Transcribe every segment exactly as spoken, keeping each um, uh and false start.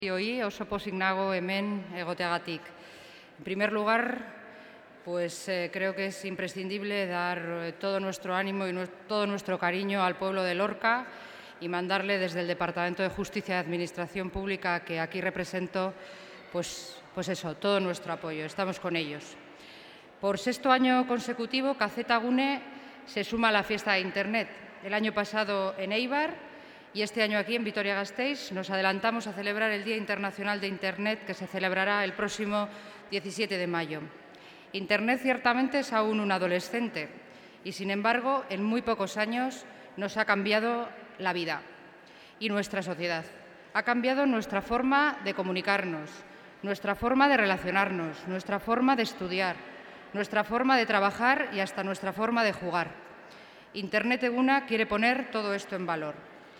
Hoy oso pozik nago hemen egoteagatik. En primer lugar, pues eh, creo que es imprescindible dar eh, todo nuestro ánimo y nu todo nuestro cariño al pueblo de Lorca y mandarle desde el Departamento de Justicia y Administración Pública, que aquí represento, pues, pues eso, todo nuestro apoyo. Estamos con ellos. Por sexto año consecutivo, Kazetagune se suma a la fiesta de Internet. El año pasado en Eibar y este año aquí en Vitoria-Gasteiz nos adelantamos a celebrar el Día Internacional de Internet, que se celebrará el próximo diecisiete de mayo. Internet ciertamente es aún un adolescente y, sin embargo, en muy pocos años nos ha cambiado la vida y nuestra sociedad. Ha cambiado nuestra forma de comunicarnos, nuestra forma de relacionarnos, nuestra forma de estudiar, nuestra forma de trabajar y hasta nuestra forma de jugar. Internet Eguna quiere poner todo esto en valor.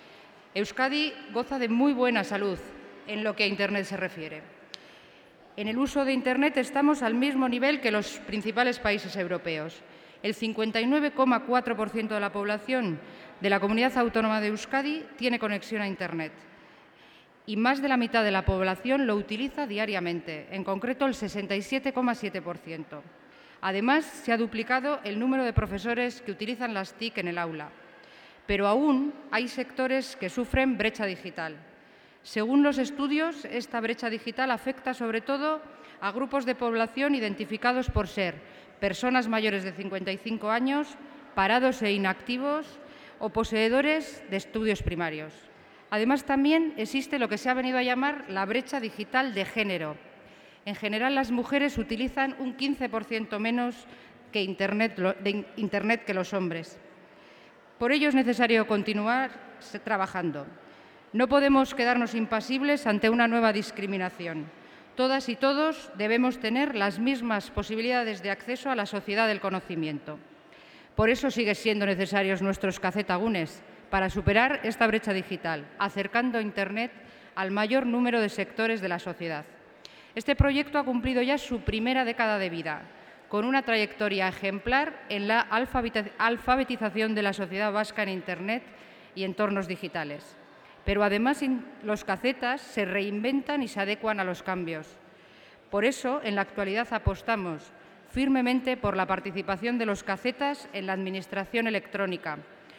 Euskadi goza de muy buena salud en lo que a Internet se refiere. En el uso de Internet estamos al mismo nivel que los principales países europeos. El cincuenta y nueve coma cuatro por ciento de la población de la comunidad autónoma de Euskadi tiene conexión a Internet y más de la mitad de la población lo utiliza diariamente, en concreto el sesenta y siete coma siete por ciento. Además, se ha duplicado el número de profesores que utilizan las T I C en el aula. Pero aún hay sectores que sufren brecha digital. Según los estudios, esta brecha digital afecta sobre todo a grupos de población identificados por ser personas mayores de cincuenta y cinco años, parados e inactivos o poseedores de estudios primarios. Además, también existe lo que se ha venido a llamar la brecha digital de género. En general, las mujeres utilizan un quince por ciento menos que Internet, de Internet que los hombres. Por ello es necesario continuar trabajando. No podemos quedarnos impasibles ante una nueva discriminación. Todas y todos debemos tener las mismas posibilidades de acceso a la sociedad del conocimiento. Por eso siguen siendo necesarios nuestros Kazetagunes para superar esta brecha digital, acercando Internet al mayor número de sectores de la sociedad. Este proyecto ha cumplido ya su primera década de vida, con una trayectoria ejemplar en la alfabetización de la sociedad vasca en Internet y entornos digitales. Pero además los cacetas se reinventan y se adecuan a los cambios. Por eso, en la actualidad apostamos firmemente por la participación de los cacetas en la administración electrónica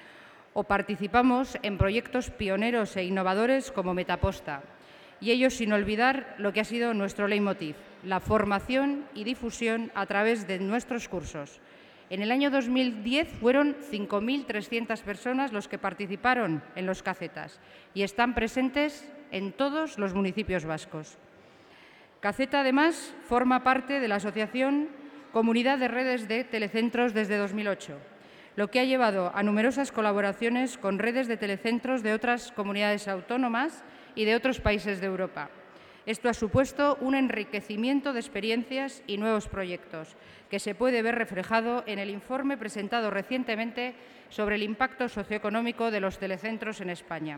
o participamos en proyectos pioneros e innovadores como Metaposta, y ello sin olvidar lo que ha sido nuestro leitmotiv, la formación y difusión a través de nuestros cursos. En el año dos mil diez fueron cinco mil trescientas personas los que participaron en los cacetas y están presentes en todos los municipios vascos. Caceta, además, forma parte de la asociación Comunidad de Redes de Telecentros desde dos mil ocho, lo que ha llevado a numerosas colaboraciones con redes de telecentros de otras comunidades autónomas y de otros países de Europa. Esto ha supuesto un enriquecimiento de experiencias y nuevos proyectos, que se puede ver reflejado en el informe presentado recientemente sobre el impacto socioeconómico de los telecentros en España.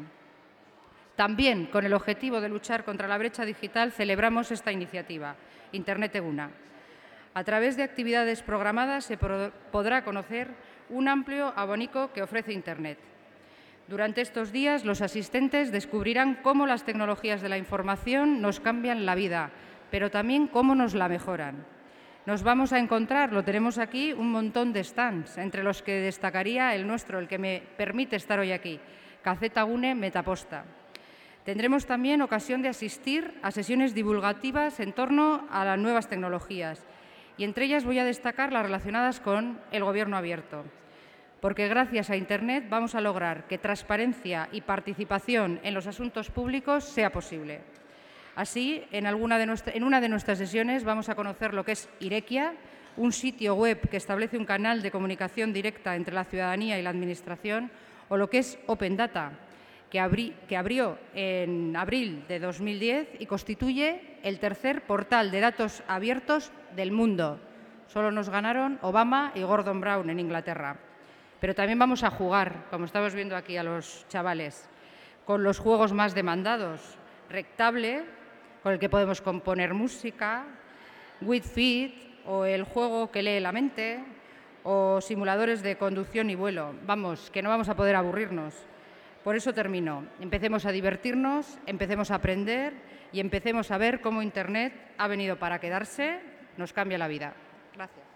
También, con el objetivo de luchar contra la brecha digital, celebramos esta iniciativa, Internet Eguna. A través de actividades programadas se podrá conocer un amplio abanico que ofrece Internet. Durante estos días, los asistentes descubrirán cómo las tecnologías de la información nos cambian la vida, pero también cómo nos la mejoran. Nos vamos a encontrar, lo tenemos aquí, un montón de stands, entre los que destacaría el nuestro, el que me permite estar hoy aquí, Kazetagune Metaposta. Tendremos también ocasión de asistir a sesiones divulgativas en torno a las nuevas tecnologías, y entre ellas voy a destacar las relacionadas con el Gobierno abierto. Porque gracias a Internet vamos a lograr que transparencia y participación en los asuntos públicos sea posible. Así, en, alguna de nuestra, en una de nuestras sesiones vamos a conocer lo que es Irekia, un sitio web que establece un canal de comunicación directa entre la ciudadanía y la Administración, o lo que es Open Data, que, abrí, que abrió en abril de dos mil diez y constituye el tercer portal de datos abiertos del mundo. Solo nos ganaron Obama y Gordon Brown en Inglaterra. Pero también vamos a jugar, como estamos viendo aquí a los chavales, con los juegos más demandados. Rectable, con el que podemos componer música, WeFit o el juego que lee la mente o simuladores de conducción y vuelo. Vamos, que no vamos a poder aburrirnos. Por eso termino. Empecemos a divertirnos, empecemos a aprender y empecemos a ver cómo Internet ha venido para quedarse, nos cambia la vida. Gracias.